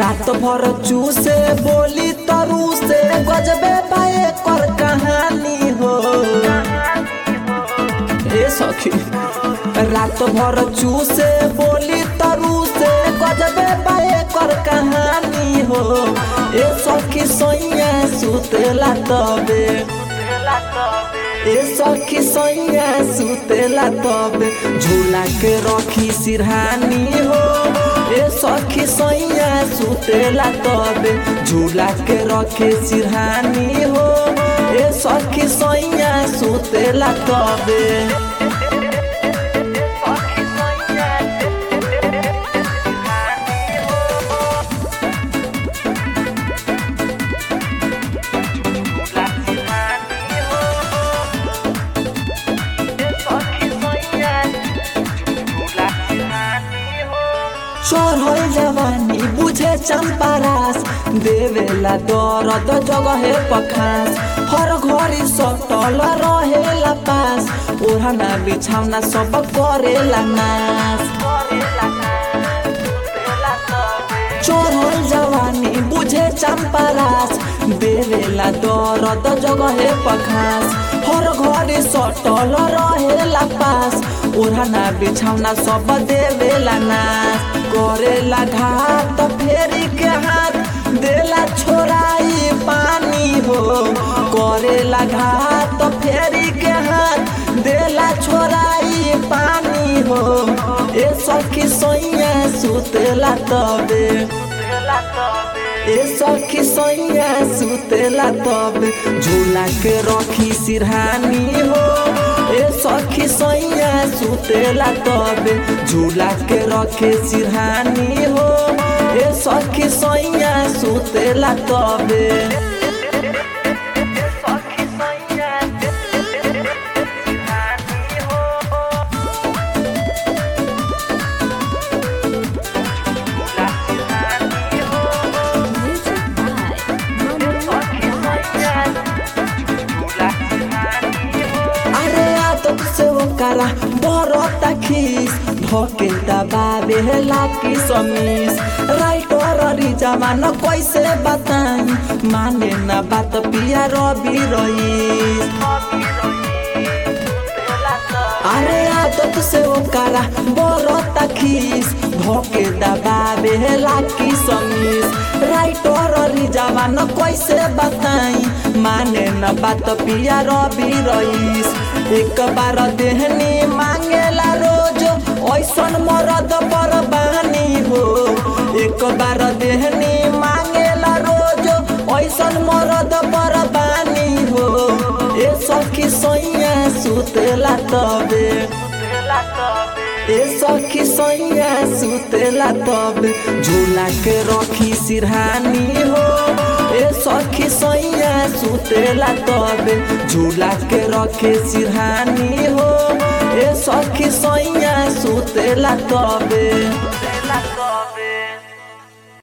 रात भर चूसे बोली तरू से गजबे पाए कर कहानी हो ए सखी। रात भर चूसे बोली तरू से गजबे पाए कर कहानी हो ए सखी सैया सुतेला तबे ए सखी सैया सुतेला तबे झूला के रखी सिरहानी हो ए सखी सैया सुतेला तबे झूला के रखे सिरहानी हो ए सखी सैया सुतेला तबे। चढ़ल जवानी बुझे चंपारास देवेला दर्द जगह पखास हर घड़ी सटल रहेला पास ओढ़ना बिछावना सब करेला नाश। चढ़ल जवानी बुझे चंपारास देवेला दर्द जगह पखास हर घड़ी सटल रहेला पास ओढ़ना बिछावना सब देवेला नाश। करेला घाट फेरी के हाथ देला छोड़ाई पानी हो करेला घाट फेरी के हाथ देला छोड़ाई पानी हो ए सखी सैया सुतेला तबे ए सखी सैया सुतेला तबे झूला के रखी सिरहानी हो ए सखी सैया सुतेला तबे झूला के रखे सिरहानी हो ए सखी सैया सुतेला तबे। काला बरता खीस धोके दबावे लाकी समीस राइटर रिजवान कैसे बताई माने ना बात पिया रवि रईस। अरे आदत से वो काला बरता खीस धोके दबावे लाकी समीस राइटर रिजवान कैसे बताई माने ना बात पिया रवि रईस। एक बार देहनी मांगेला रोज ऐसन मरद पर बानी हो एक बार देहनी मांगेला रोज ऐसन मरद पर बानी हो ए सखी सैया सुतेला तबे ए सखी सैया सुतेला तबे झूला के रखी सिरहानी हो ए सखी सैया सुतेला तबे झूला के रखे सिरहानी हो ए सखी सैया सुतेला तबे।